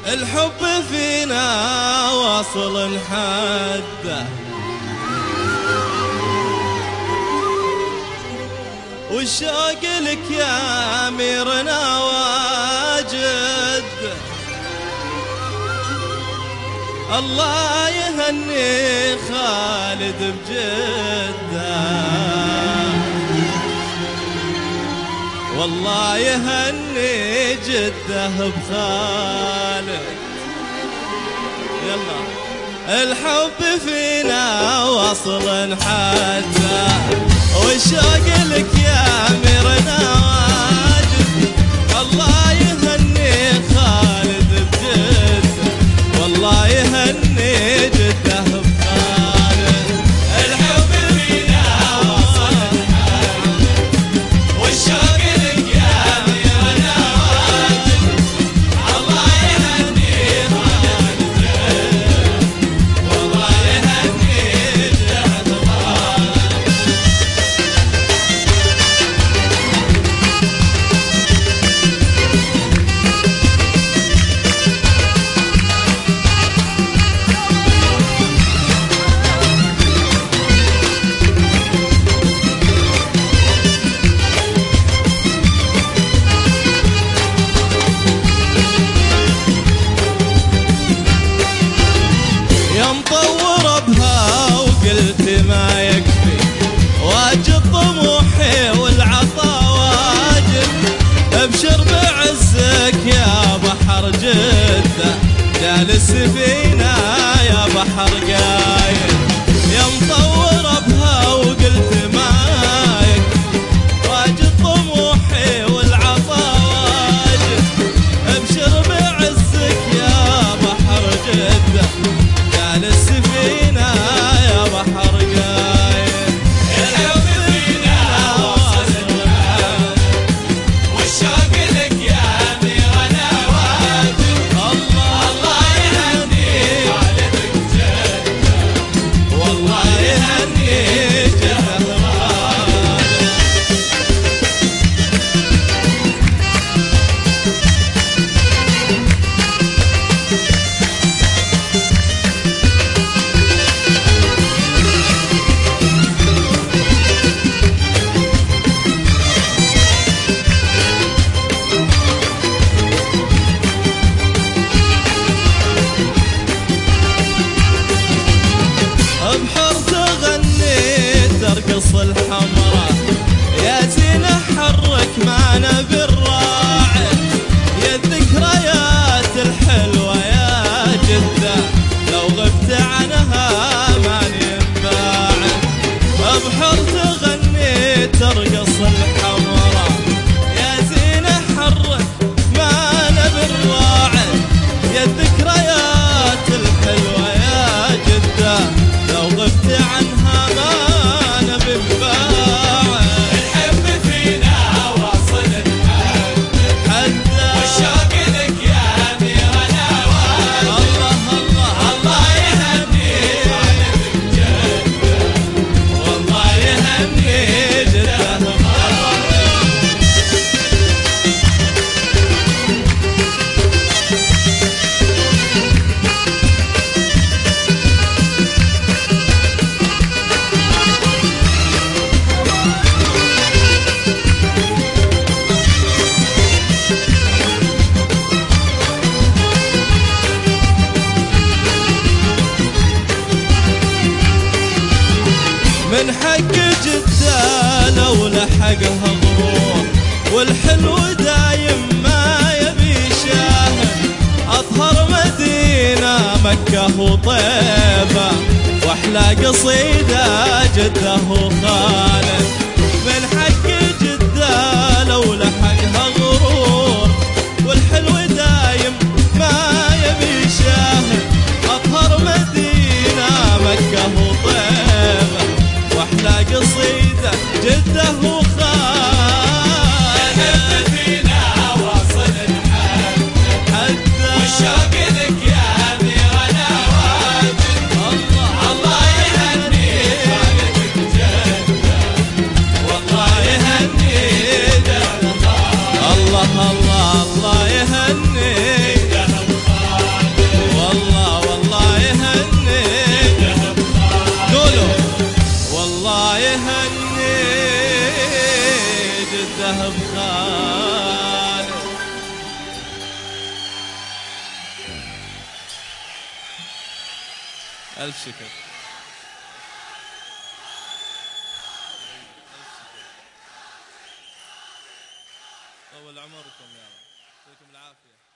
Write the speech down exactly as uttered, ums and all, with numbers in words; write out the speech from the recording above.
الحب فينا واصل حده، والشوق لك يا أميرنا واجد. الله يهني خالد بجده، والله يهني جده بخالد. يلا الحب فينا وصل حده، والشوق لك يا أميرنا واجد. الله يهني خالد بجده، والله يهني جده بخالد. الحب فينا وصل حده، والشوق لك يا أميرنا واجد. الله يهني خالد بجده، والله يهني جده بخالد. مطور بها وقلت ما يكفي، واجد طموحي والعطا واجد. ابشر بعزك يا بحر جده، جالس فينا يا بحر قايد. يا مطور بها وقلت ما يكفي، واجد طموحي والعطا واجد. ابشر بعزك يا بحر جده، جالس فينا يا بحر قايد. الحب فينا وصل حده، والشوق لك يا أميرنا واجد. الله الله يهني خالد بجده، والله يهني جده بخالد. بحر تغني ترقص الحمراء، يا زينة حرك معنا بالراعي. يا الذكريات الحلوة يا جدة، لو غبت عنها ما ينباعد. بحر تغني ترقص الحمراء، يا زينة حرك معنا بالراعي. يا الذكريات الحلوة يا جدة، لو غبت عنها ما نبي نباعد. الحب فينا واصل حده، والشوق لك يا أميرنا واجد. الله الله الله يهني خالد بجده، والله يهني جده بخالد. من حق جدة لو لحقها غرور، والحلو دايم ما يبي شاهد. أطهر مدينة مكة وطيبة، وأحلى قصيدة جده وخالد. من حق جدة لو لحقها غرور، والحلو دايم ما يبي شاهد. أطهر مدينة مكة وطيبة، واحلى قصيدة جده وخالد. الحب فينا واصل حده، والشوق لك يا أميرنا واجد. الله الله يهني خالد بجده، له بخالد. ألف شكر. طول عمركم يا رب، يعطيكم العافية.